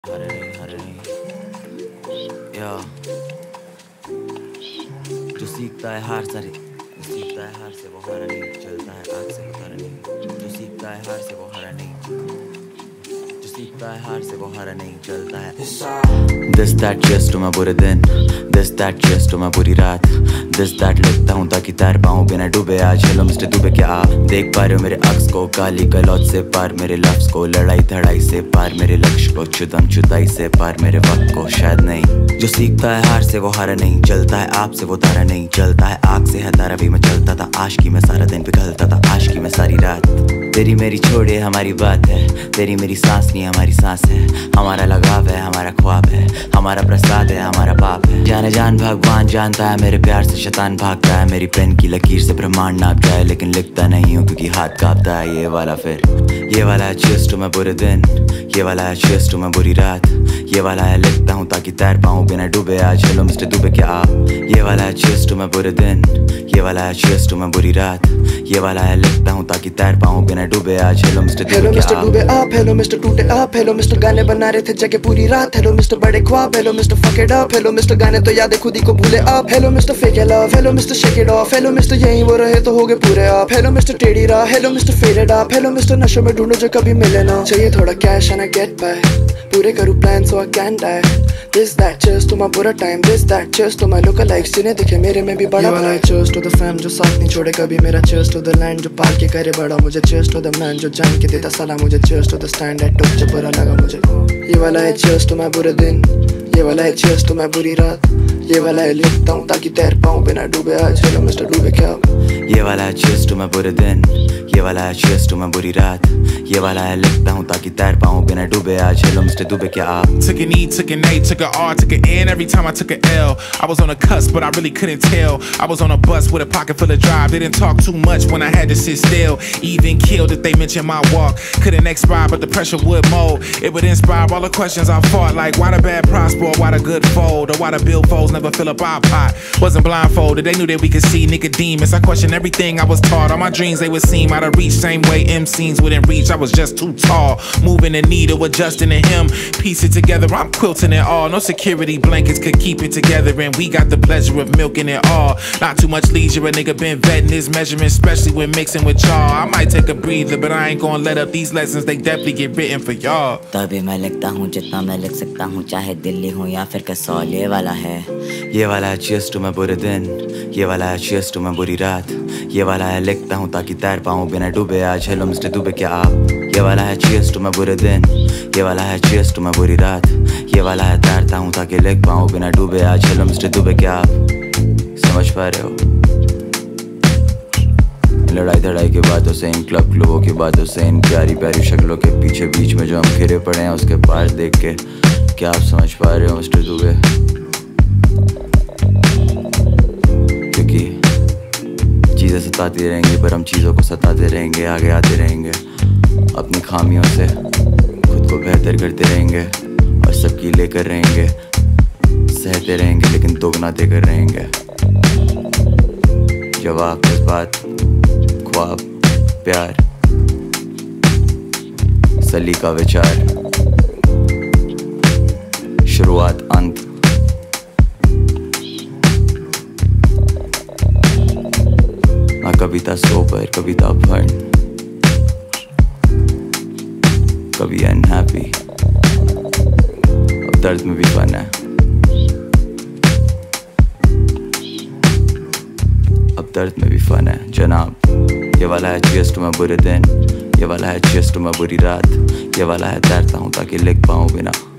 हरे या जो सीखता है हार से वो हारा नहीं, चलता है आग से वो तारा नहीं। जो सीखता है हार से वो हारा नहीं, जो सीखता है हार से वो हारा नहीं, चलता है। This that just मैं बुरे दिन, this that just मैं बुरी रात, this that लिखता हूँ ताकि तैर पाऊँ बिना डूबे। आज हेलो मिस्टर डूबे क्या आप देख पा रहे हो मेरे अक्स को, काली गलौत से पार मेरे लफ्ज़ को, लड़ाई धड़ाई से पार मेरे लक्ष्य को, चुदम चुदाई से पार मेरे वक्त को। शायद नहीं जो सीखता है हार से वो हारा नहीं, चलता है आपसे वो तारा नहीं, चलता है आग से है तारा भी। मैं चलता था आशिकी में सारा दिन, पिघलता था आशिकी में सारी रात। तेरी मेरी छोड़े हमारी बात है, तेरी मेरी सांस नहीं हमारी सांस है, हमारा लगाव है हमारा ख्वाब है, हमारा प्रसाद है हमारा पाप है। जाने जान भगवान जानता है मेरे प्यार से शैतान भागता है, मेरी पेन की लकीर से ब्रह्मांड नाप जाए, लेकिन लिखता नहीं हूँ क्योंकि हाथ कांपता है। ये वाला फिर ये वाला है cheers to मैं बुरे दिन, ये वाला है cheers to मैं बुरी रात, ये वाला है लिखता हूँ ताकि तैर पाऊँ बिना डूबे। आज हेलो मिस्टर डूबे क्या आप, ये वाला है cheers to मैं बुरे दिन, ये वाला है cheers to मैं बुरी रात, ये वाला है लिखता हूँ ताकि तैर पाऊँ बिना डूबे। आज हेलो मिस्टर डूबे आप, हेलो मिस्टर टूटे आप, हेलो मिस्टर गाने बना रहे थे जगह पूरी रात, हेलो मिस्टर बड़े ख्वाब, hello mister fuck it up, hello mister गाने तो याद है खुद ही को भूले आप, hello mister fake love, hello mister shake it off, hello mister यहीं वो रहे तो हो गए पूरे आप, हेलो मिस्टर टेढ़ी राह, hello mister faded up, hello mister नशे में ढूंढो जो कभी मिले ना। चाहिए थोड़ा cash and I get by, पूरे करूँ plan so I can die. This that cheers to my बुरा time, this that cheers to my lookalikes, जिन्हें दिखे मेरे में भी बड़ा भला है। Cheers to the fam जो साथ नहीं छोड़े कभी मेरा, cheers to the land जो पाल के करे बड़ा मुझे, cheers to the man जो जान के देता सलाह मुझे, cheers to the stand I took जो बुरा लगा मुझे। ये वाला है cheers to my बुरे दिन, ये वाला है cheers to my बुरी रात, ये वाला है लिखता हूँ ताकि तैर पाऊँ बिना डूबे। आज हेलो मिस्टर डूबे क्या आप, ये वाला है cheers to मैं बुरे दिन, ये वाला है cheers to मैं बुरी रात, ये वाला है लिखता हूँ ताकि तैर पाऊँ बिना डूबे। आज हेलो मिस्टर डूबे क्या आप। Took an E, took an A, took an R, took an N. Every time I took an L, I was on a cusp, but I really couldn't tell. I was on a bus with a pocket full of drive. Didn't talk too much when I had to sit still. Even killed if they mentioned my walk. Couldn't expire, but the pressure would mold. It would inspire all the questions I fought, like why the bad prosper, or why the good fold, or why the billfolds never fill up our pot. Wasn't blindfolded, they knew that we could see Nicodemus. I questioned everything I was taught. All my dreams they would seem out of reach, same way MCs wouldn't reach. I was just too tall, moving the needle, adjusting to him. Piece it together, I'm quilting it all. No security blankets could keep it together, and we got the pleasure of milking it all. Not too much leisure, a nigga been vetting his measurements, especially when mixing with y'all. I might take a breather, but I ain't gonna let up these lessons. They definitely get written for y'all. तभी मैं लिखता हूँ जितना मैं लिख सकता हूँ, चाहे दिल्ली हूँ या फिर कसौल। ये वाला है cheers to मैं बुरे दिन, ये वाला है cheers to मैं बुरी रात, ये वाला है लिखता हूँ ताकि तैर पाऊँ बिना डूबे। आज हेलो मिस्टर डूबे क्या आप, ये वाला है cheers to मैं बुरे दिन, ये वाला है cheers to मैं बुरी रात, ये वाला है तैरता हूँ ताकि लिख पाऊँ बिना डूबे। आज हेलो मिस्टर डूबे क्या आप समझ पा रहे हो। लड़ाई धड़ाई की बातों से, इन क्लब क्लबों की बातों से, इन प्यारी प्यारी शक्लों के पीछे बीच में जो हम घिरे पड़े हैं उसके पार देख के क्या आप समझ पा रहे हो मिस्टर डूबे। क्योंकि चीज़ें सताती रहेंगी पर हम चीज़ों को सताते रहेंगे, आगे आते रहेंगे, अपनी खामियों से खुद को बेहतर करते रहेंगे और सबकी लेकर रहेंगे, सहते रहेंगे लेकिन दोगुना देकर रहेंगे। जवाब जज्बात ख्वाब प्यार सलीका विचार, शुरुआत अंत, ना कविता सोबर कविता फन, कभी अनहैप्पी, अब दर्द में भी फन है, अब दर्द में भी फन है जनाब। ये वाला है cheers to मैं बुरे दिन, ये वाला है cheers to मैं बुरी रात, ये वाला है तैरता हूँ ताकि लिख पाऊँ बिना